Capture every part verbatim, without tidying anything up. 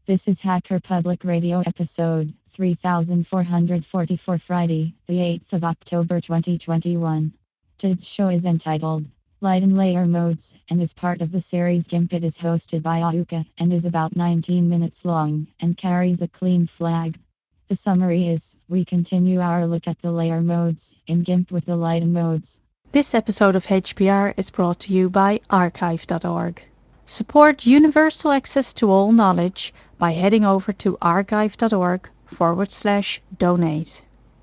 This is Hacker Public Radio episode three thousand four hundred forty-four, Friday, the eighth of October twenty twenty-one. Today's show is entitled Light and Layer Modes and is part of the series GIMP. It is hosted by Ahuka and is about nineteen minutes long and carries a clean flag. The summary is we continue our look at the layer modes in GIMP with the light and modes. This episode of H P R is brought to you by archive dot org. Support universal access to all knowledge by heading over to archive.org forward slash donate.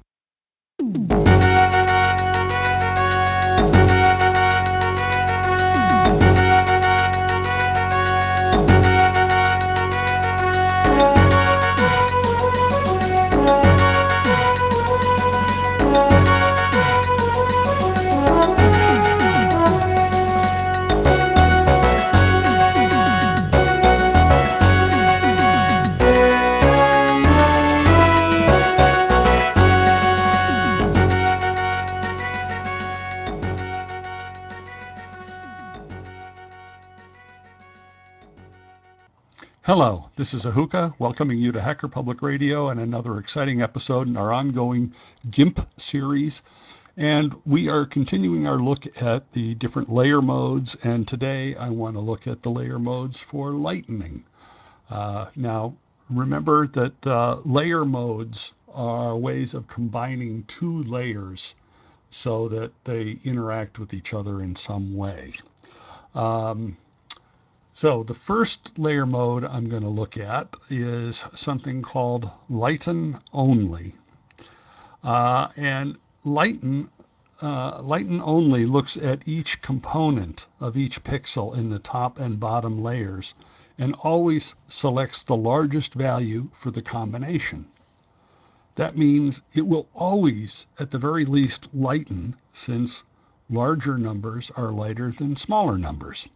Hello, this is Ahuka welcoming you to Hacker Public Radio and another exciting episode in our ongoing GIMP series. And we are continuing our look at the different layer modes, and today I want to look at the layer modes for lightning. Uh, now, remember that uh, layer modes are ways of combining two layers so that they interact with each other in some way. Um, So the first layer mode I'm going to look at is something called lighten only. Uh, and lighten, uh, lighten only looks at each component of each pixel in the top and bottom layers and always selects the largest value for the combination. That means it will always, at the very least, lighten, since larger numbers are lighter than smaller numbers.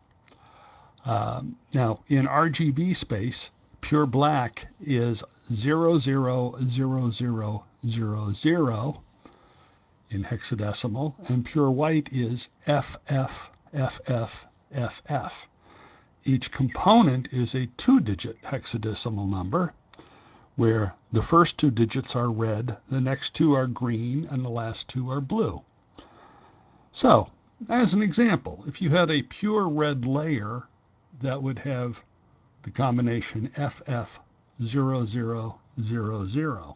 Um, now, in R G B space, pure black is zero zero zero zero zero zero in hexadecimal, and pure white is F F F F F F. Each component is a two-digit hexadecimal number, where the first two digits are red, the next two are green, and the last two are blue. So, as an example, if you had a pure red layer, that would have the combination F F zero zero zero zero.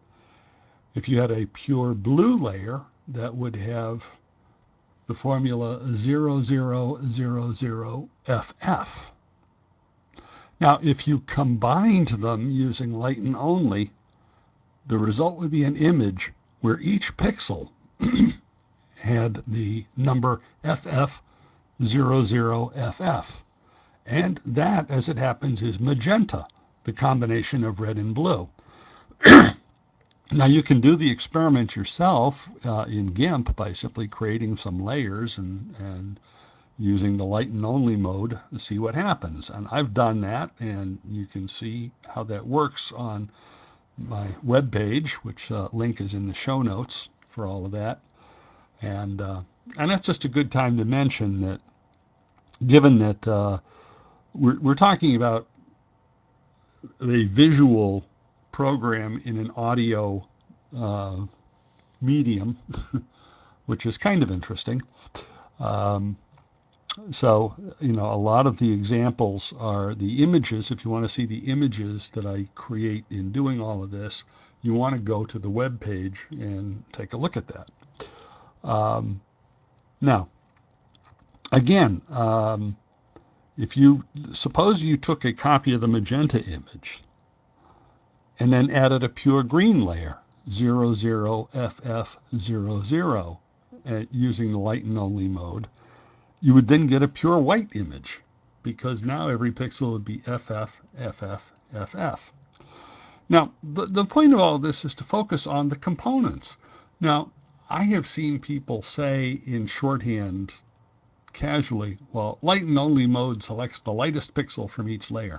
If you had a pure blue layer, that would have the formula zero zero zero zero F F. Now, if you combined them using lighten only, the result would be an image where each pixel had the number F F zero zero F F. And that, as it happens, is magenta, the combination of red and blue. Now, you can do the experiment yourself uh, in GIMP by simply creating some layers and, and using the lighten only mode to see what happens. And I've done that, and you can see how that works on my web page, which uh, link is in the show notes for all of that. And, uh, and that's just a good time to mention that given that uh, we're, we're talking about a visual program in an audio uh, medium, which is kind of interesting. Um, so, you know, a lot of the examples are the images. If you want to see the images that I create in doing all of this, you want to go to the web page and take a look at that. Um, now, again, um, if you suppose you took a copy of the magenta image and then added a pure green layer, zero zero F F zero zero, uh, using the lighten only mode, you would then get a pure white image, because now every pixel would be F F F F F F. Now, the, the point of all this is to focus on the components. Now, I have seen people say in shorthand casually, well, lighten only mode selects the lightest pixel from each layer.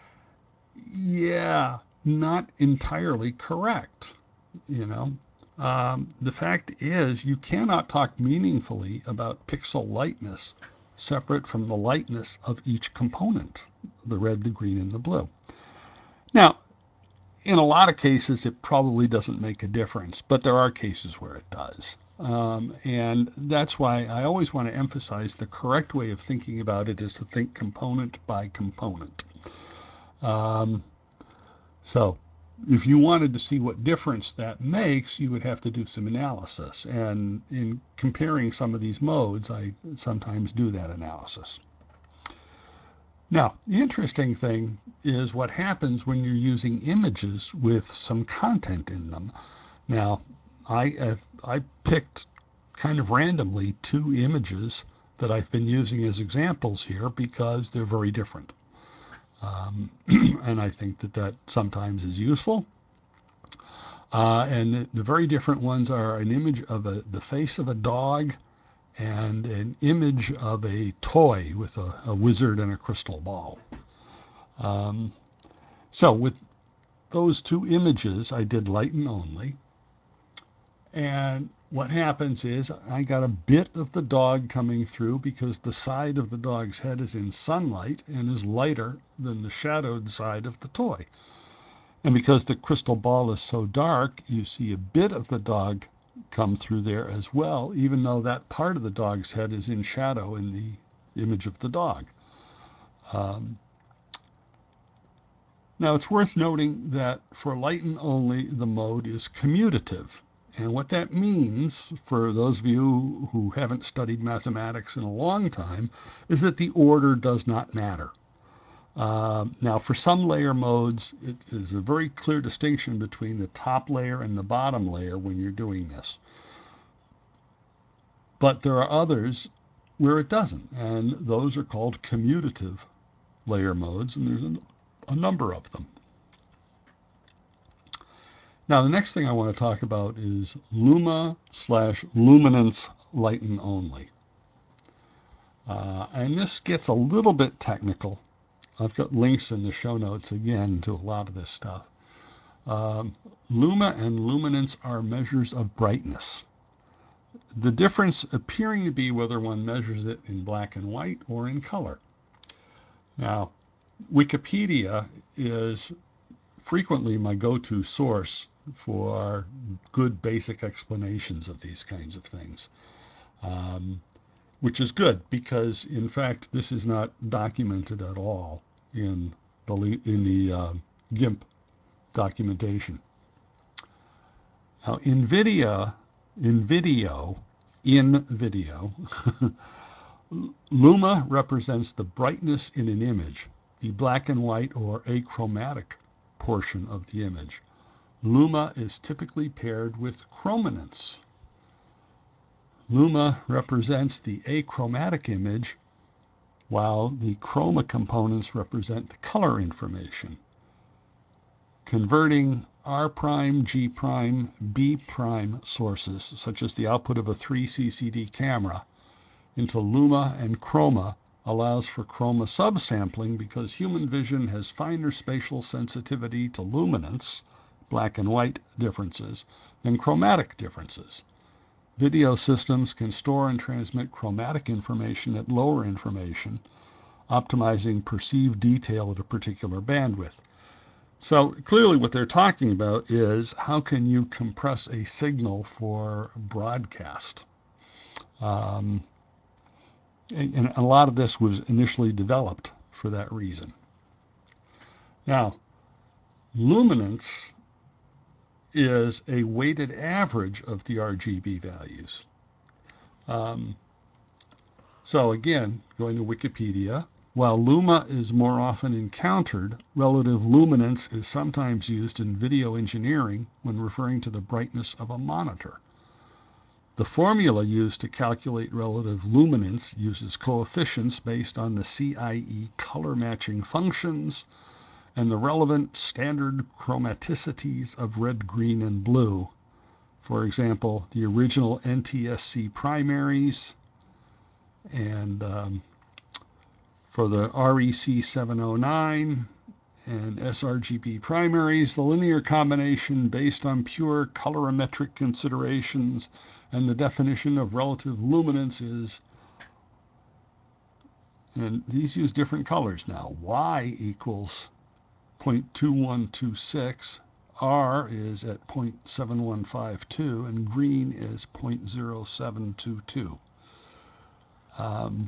Yeah, not entirely correct. You know, um, the fact is you cannot talk meaningfully about pixel lightness separate from the lightness of each component, the red, the green, and the blue. Now, in a lot of cases, it probably doesn't make a difference, but there are cases where it does. Um, and that's why I always want to emphasize the correct way of thinking about it is to think component by component. Um, so if you wanted to see what difference that makes, you would have to do some analysis. And in comparing some of these modes, I sometimes do that analysis. Now, the interesting thing is what happens when you're using images with some content in them. Now, I have, I picked kind of randomly two images that I've been using as examples here because they're very different. Um, and I think that that sometimes is useful. Uh, and the, the very different ones are an image of a, the face of a dog and an image of a toy with a, a wizard and a crystal ball. Um, so with those two images, I did lighten only. And what happens is I got a bit of the dog coming through because the side of the dog's head is in sunlight and is lighter than the shadowed side of the toy. And because the crystal ball is so dark, you see a bit of the dog come through there as well, even though that part of the dog's head is in shadow in the image of the dog. Um, Now, it's worth noting that for lighten only, the mode is commutative. And what that means, for those of you who haven't studied mathematics in a long time, is that the order does not matter. Uh, now, for some layer modes, it is a very clear distinction between the top layer and the bottom layer when you're doing this. But there are others where it doesn't, and those are called commutative layer modes, and there's a, a number of them. Now, the next thing I want to talk about is Luma slash luminance lighten only. Uh, and this gets a little bit technical. I've got links in the show notes again to a lot of this stuff. Um, Luma and luminance are measures of brightness. The difference appearing to be whether one measures it in black and white or in color. Now, Wikipedia is frequently my go-to source for good basic explanations of these kinds of things, um, which is good because, in fact, this is not documented at all in the in the uh, GIMP documentation. Now, in video, in video, in video, Luma represents the brightness in an image, the black and white or achromatic portion of the image. Luma is typically paired with chrominance. Luma represents the achromatic image, while the chroma components represent the color information. Converting R prime, G prime, B prime sources, such as the output of a three C C D camera, into luma and chroma allows for chroma subsampling because human vision has finer spatial sensitivity to luminance, black and white differences, than chromatic differences. Video systems can store and transmit chromatic information at lower information, optimizing perceived detail at a particular bandwidth. So clearly what they're talking about is how can you compress a signal for broadcast? Um, and a lot of this was initially developed for that reason. Now, luminance is a weighted average of the R G B values. Um, so again, going to Wikipedia, while luma is more often encountered, relative luminance is sometimes used in video engineering when referring to the brightness of a monitor. The formula used to calculate relative luminance uses coefficients based on the C I E color matching functions and the relevant standard chromaticities of red, green, and blue. For example, the original N T S C primaries, and um, for the R E C seven oh nine and sRGB primaries, the linear combination based on pure colorimetric considerations, and the definition of relative luminance is, and these use different colors now, Y equals point two one two six, R is at point seven one five two, and green is point zero seven two two. Um,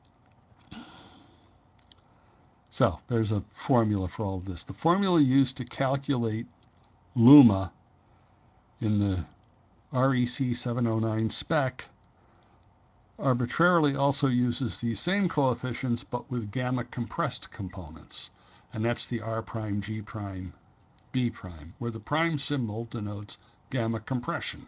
so there's a formula for all of this. The formula used to calculate luma in the R E C seven oh nine spec arbitrarily also uses these same coefficients but with gamma compressed components, and that's the R prime, G prime, B prime, where the prime symbol denotes gamma compression.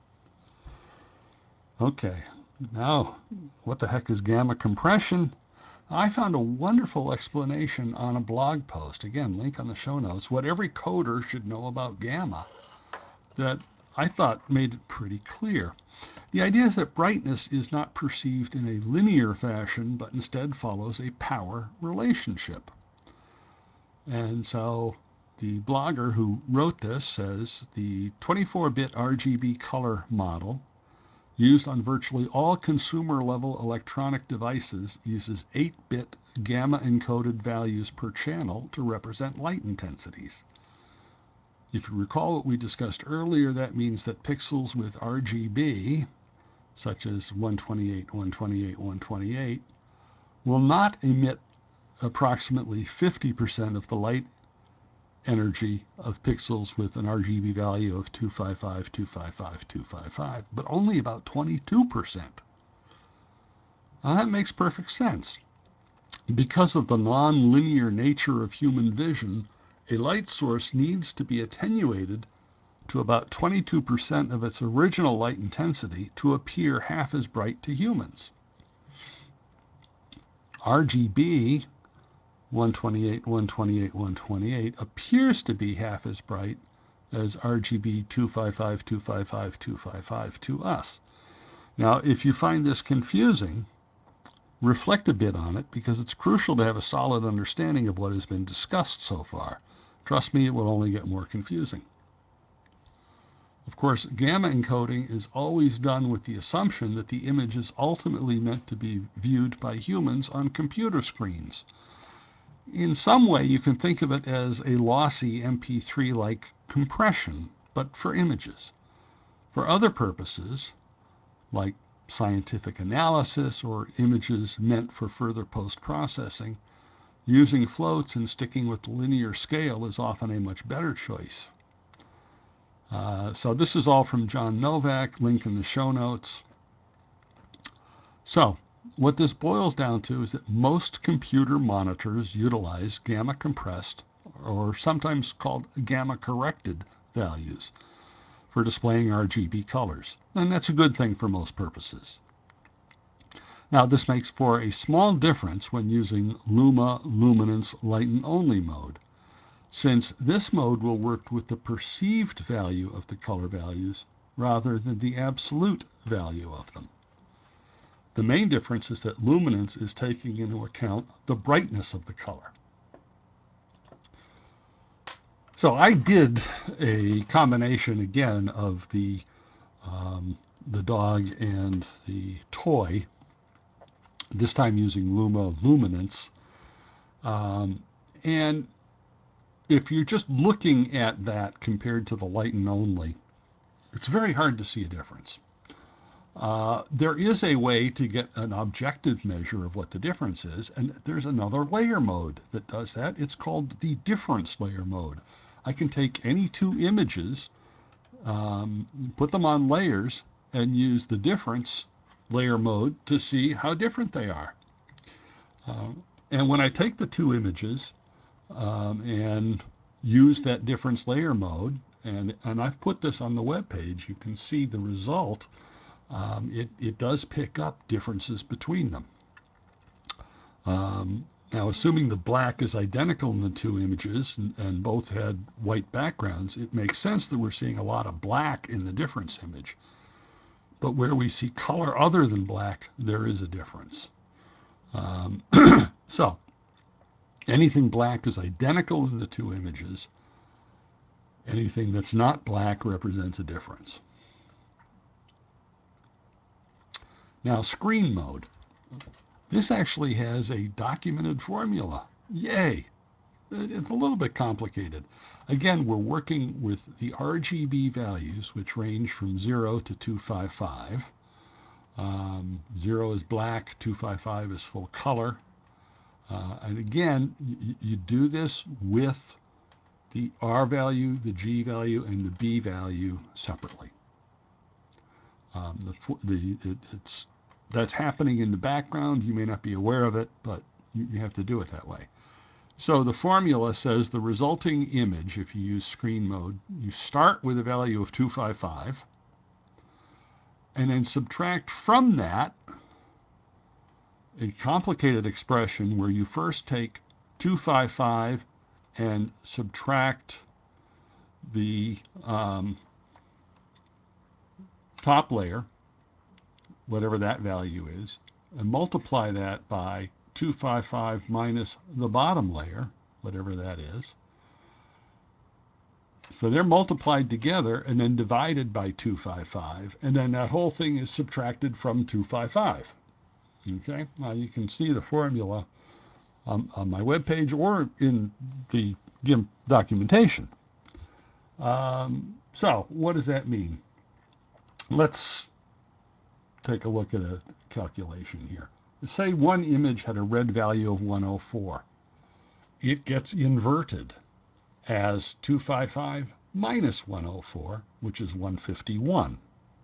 Okay, now what the heck is gamma compression? I found a wonderful explanation on a blog post, again, link on the show notes, what every coder should know about gamma, that I thought made it pretty clear. The idea is that brightness is not perceived in a linear fashion, but instead follows a power relationship. And so the blogger who wrote this says the twenty-four bit R G B color model used on virtually all consumer-level electronic devices uses eight bit gamma-encoded values per channel to represent light intensities. If you recall what we discussed earlier, that means that pixels with R G B, such as one twenty-eight, one twenty-eight, one twenty-eight, will not emit approximately fifty percent of the light energy of pixels with an R G B value of two fifty-five, two fifty-five, two fifty-five, but only about twenty-two percent. Now that makes perfect sense. Because of the non-linear nature of human vision, a light source needs to be attenuated to about twenty-two percent of its original light intensity to appear half as bright to humans. R G B one twenty-eight, one twenty-eight, one twenty-eight appears to be half as bright as R G B two fifty-five, two fifty-five, two fifty-five to us. Now, if you find this confusing, reflect a bit on it, because it's crucial to have a solid understanding of what has been discussed so far. Trust me, it will only get more confusing. Of course, gamma encoding is always done with the assumption that the image is ultimately meant to be viewed by humans on computer screens. In some way, you can think of it as a lossy M P three-like compression, but for images. For other purposes, like scientific analysis or images meant for further post-processing, using floats and sticking with the linear scale is often a much better choice. Uh, so this is all from John Novak, link in the show notes. So what this boils down to is that most computer monitors utilize gamma compressed, or sometimes called gamma corrected, values for displaying R G B colors, and that's a good thing for most purposes. Now, this makes for a small difference when using luma luminance lighten only mode, since this mode will work with the perceived value of the color values rather than the absolute value of them. The main difference is that luminance is taking into account the brightness of the color. So I did a combination again of the um, the dog and the toy, this time using Luma Luminance. Um, and if you're just looking at that compared to the lighten only, it's very hard to see a difference. Uh, there is a way to get an objective measure of what the difference is, and there's another layer mode that does that. It's called the difference layer mode. I can take any two images, um, put them on layers, and use the difference layer mode to see how different they are. Um, and when I take the two images um, and use that difference layer mode, and, and I've put this on the web page, you can see the result. Um, it, it does pick up differences between them. Um, now, assuming the black is identical in the two images and, and both had white backgrounds, it makes sense that we're seeing a lot of black in the difference image. But where we see color other than black, there is a difference. Um, so, anything black is identical in the two images. Anything that's not black represents a difference. Now, screen mode. This actually has a documented formula. Yay! it's a little bit complicated. Again, we're working with the R G B values, which range from zero to two fifty-five. Um, zero is black, two fifty-five is full color. Uh, and again, you, you do this with the R value, the G value, and the B value separately. Um, the, the, it, it's, that's happening in the background. You may not be aware of it, but you, you have to do it that way. So the formula says the resulting image, if you use screen mode, you start with a value of two fifty-five, and then subtract from that a complicated expression where you first take two fifty-five and subtract the um, top layer, whatever that value is, and multiply that by two fifty-five minus the bottom layer, whatever that is. So they're multiplied together and then divided by two fifty-five, and then that whole thing is subtracted from two fifty-five. Okay, now you can see the formula on, on my webpage or in the GIMP documentation. Um, so what does that mean? Let's take a look at a calculation here. Say one image had a red value of one oh four. It gets inverted as two fifty-five minus one oh four, which is one fifty-one.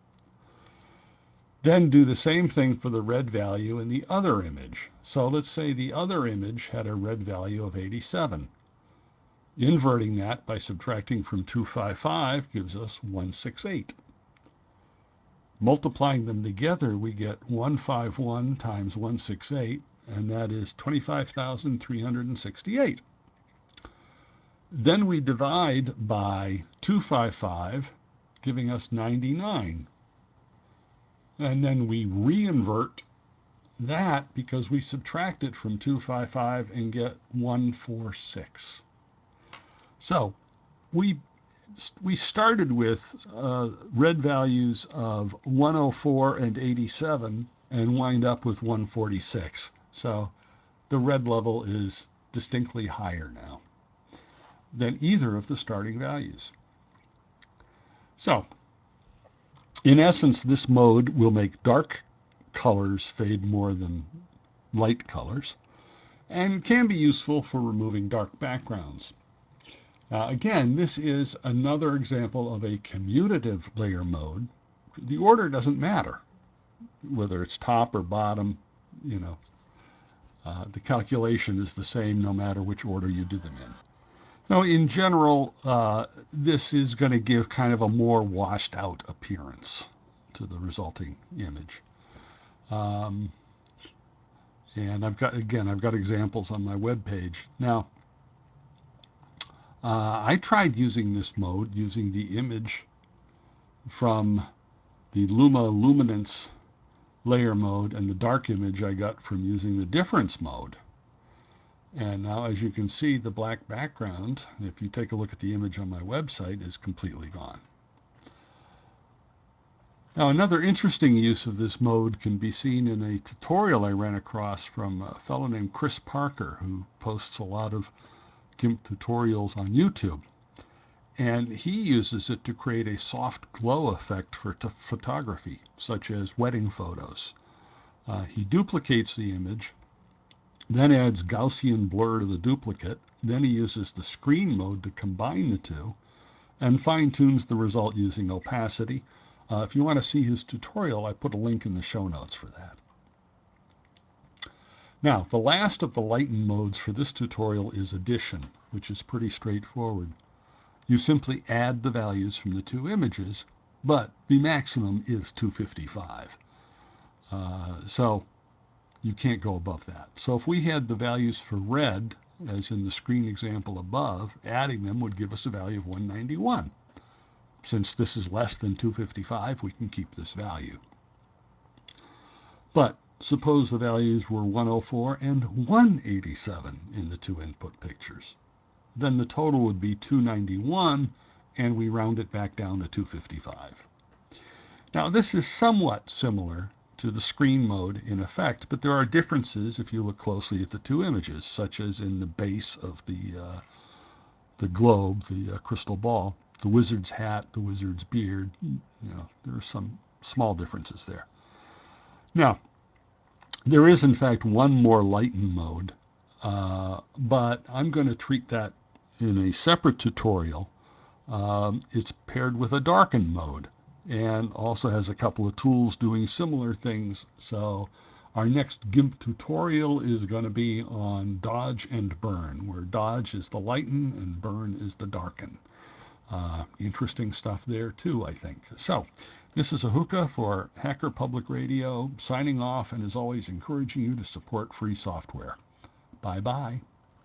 Then do the same thing for the red value in the other image. So let's say the other image had a red value of eighty-seven. Inverting that by subtracting from two fifty-five gives us one sixty-eight. Multiplying them together, we get one fifty-one times one sixty-eight, and that is twenty-five thousand three hundred sixty-eight. Then we divide by two fifty-five, giving us ninety-nine. And then we reinvert that because we subtract it from two fifty-five and get one forty-six. So we we started with uh, red values of one oh four and eighty-seven and wind up with one forty-six. So the red level is distinctly higher now than either of the starting values. So in essence, this mode will make dark colors fade more than light colors and can be useful for removing dark backgrounds. Uh, again, this is another example of a commutative layer mode. The order doesn't matter, whether it's top or bottom, you know. Uh, the calculation is the same no matter which order you do them in. Now, in general, uh, this is going to give kind of a more washed out appearance to the resulting image. Um, and I've got, again, I've got examples on my webpage. Now, uh, I tried using this mode, using the image from the Luma Luminance layer mode and the dark image I got from using the difference mode. And now, as you can see, the black background, if you take a look at the image on my website, is completely gone. Now, another interesting use of this mode can be seen in a tutorial I ran across from a fellow named Chris Parker, who posts a lot of GIMP tutorials on YouTube. And he uses it to create a soft glow effect for photography, such as wedding photos. Uh, he duplicates the image, then adds Gaussian blur to the duplicate, then he uses the screen mode to combine the two, and fine-tunes the result using opacity. Uh, if you want to see his tutorial, I put a link in the show notes for that. Now, the last of the lighten modes for this tutorial is addition, which is pretty straightforward. You simply add the values from the two images, but the maximum is two fifty-five. Uh, so you can't go above that. So if we had the values for red, as in the screen example above, adding them would give us a value of one ninety-one. Since this is less than two fifty-five, we can keep this value. But suppose the values were one oh four and one eighty-seven in the two input pictures. Then the total would be two ninety-one, and we round it back down to two fifty-five. Now, this is somewhat similar to the screen mode in effect, but there are differences if you look closely at the two images, such as in the base of the uh, the globe, the uh, crystal ball, the wizard's hat, the wizard's beard. You know, there are some small differences there. Now, there is in fact one more lighten mode, uh, but I'm going to treat that in a separate tutorial. Um, it's paired with a darken mode and also has a couple of tools doing similar things. So our next GIMP tutorial is going to be on dodge and burn, where dodge is the lighten and burn is the darken. Uh, interesting stuff there too, I think. So this is Ahuka for Hacker Public Radio, signing off, and as always encouraging you to support free software. Bye-bye.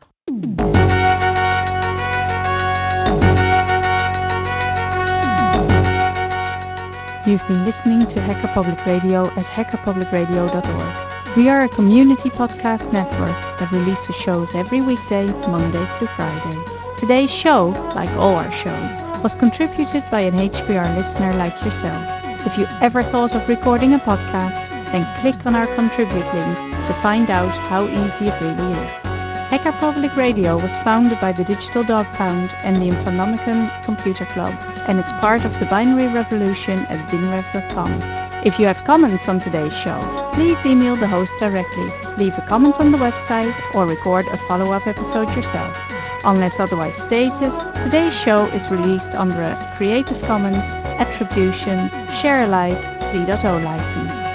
You've been listening to Hacker Public Radio at hacker public radio dot org. We are a community podcast network that releases shows every weekday, Monday through Friday. Today's show, like all our shows, was contributed by an H P R listener like yourself. If you ever thought of recording a podcast, then click on our contribute link to find out how easy it really is. Hacker Public Radio was founded by the Digital Dog Pound and the Infonomicon Computer Club and is part of the binary revolution at binrev dot com. If you have comments on today's show, please email the host directly, leave a comment on the website, or record a follow-up episode yourself. Unless otherwise stated, today's show is released under a Creative Commons Attribution Share Alike three point oh license.